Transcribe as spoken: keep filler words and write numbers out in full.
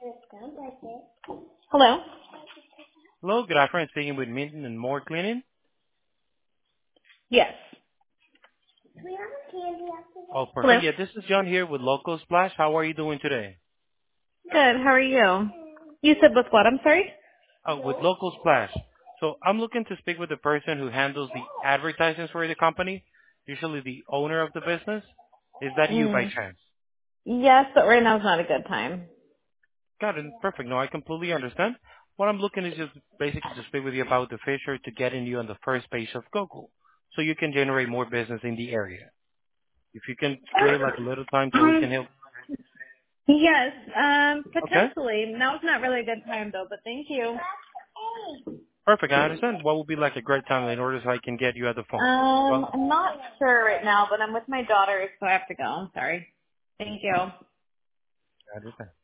Hello? Hello, good afternoon. Speaking with Minton and More Cleaning. Yes. Oh, Hello? perfect. Yeah, this is John here with Local Splash. How are you doing today? Good. How are you? You said with what? I'm sorry? Oh, with Local Splash. So I'm looking to speak with the person who handles the advertisements for the company, usually the owner of the business. Is that you by Mm. chance? Yes, but right now is not a good time. Got it. Perfect. No, I completely understand. What I'm looking is just basically to speak with you about the Fisher to getting you on the first page of Google so you can generate more business in the area. If you can spare like a little time so we can Um, help. yes, um, Okay? potentially. Now it's not really a good time though, but thank you. Perfect. I understand. What would be like a great time in order so I can get you at the phone? Um, Well, I'm not sure right now, but I'm with my daughter, so I have to go. I'm sorry. Thank you. I understand.